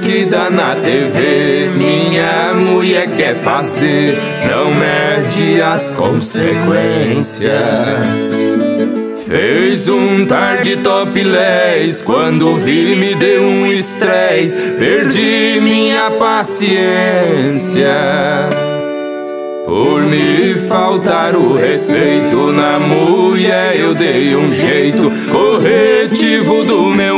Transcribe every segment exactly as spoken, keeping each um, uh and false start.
que dá na T V, minha mulher quer fazer, não mede as consequências. Fez um tarde topless, quando vi me deu um estresse, perdi minha paciência. Por me faltar o respeito na mulher, eu dei um jeito corretivo do meu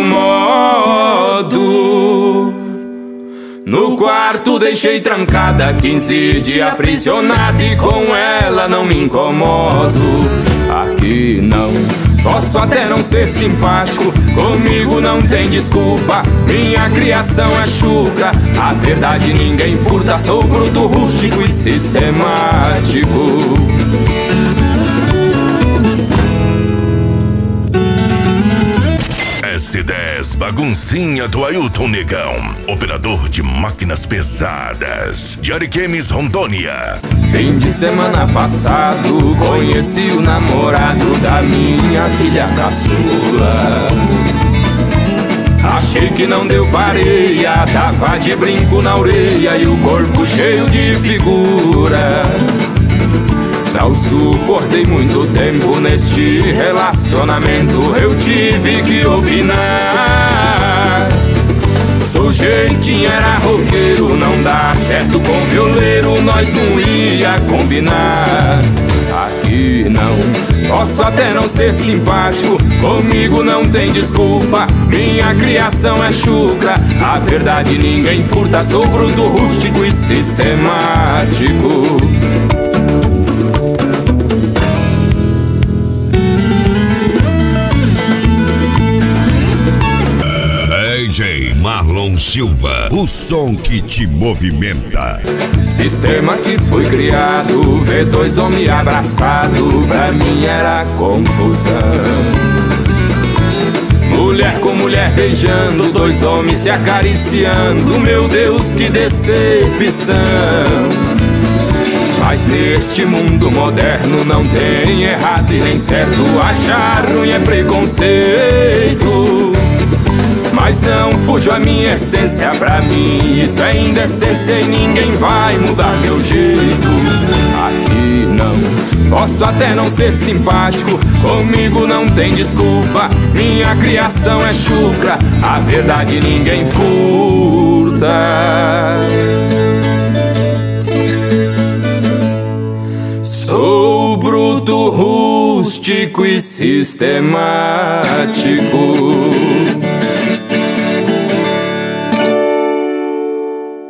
modo. No quarto deixei trancada, quinze dias aprisionada, e com ela não me incomodo. Aqui não, posso até não ser simpático, comigo não tem desculpa, minha criação é chucra, a verdade ninguém furta, sou bruto, rústico e sistemático. S dez Baguncinha do Ailton Negão, operador de máquinas pesadas de Ariquemes, Rondônia. Fim de semana passado conheci o namorado da minha filha caçula. Achei que não deu pareia, tava de brinco na orelha e o corpo cheio de figura. Não suportei muito tempo neste relacionamento, eu tive que opinar. Sujeitinho era roqueiro, não dá certo com violeiro, nós não ia combinar. Aqui não, posso até não ser simpático, comigo não tem desculpa, minha criação é chucra, a verdade ninguém furta, sou bruto, rústico e sistemático. D J Marlon Silva, o som que te movimenta. Sistema que foi criado, ver dois homens abraçados, pra mim era confusão. Mulher com mulher beijando, dois homens se acariciando, meu Deus, que decepção. Mas neste mundo moderno não tem errado e nem certo, achar ruim é preconceito. Mas não fujo a minha essência, pra mim isso é indecência e ninguém vai mudar meu jeito. Aqui não, posso até não ser simpático, comigo não tem desculpa, minha criação é chucra, a verdade ninguém furta. Sou bruto, rústico e sistemático.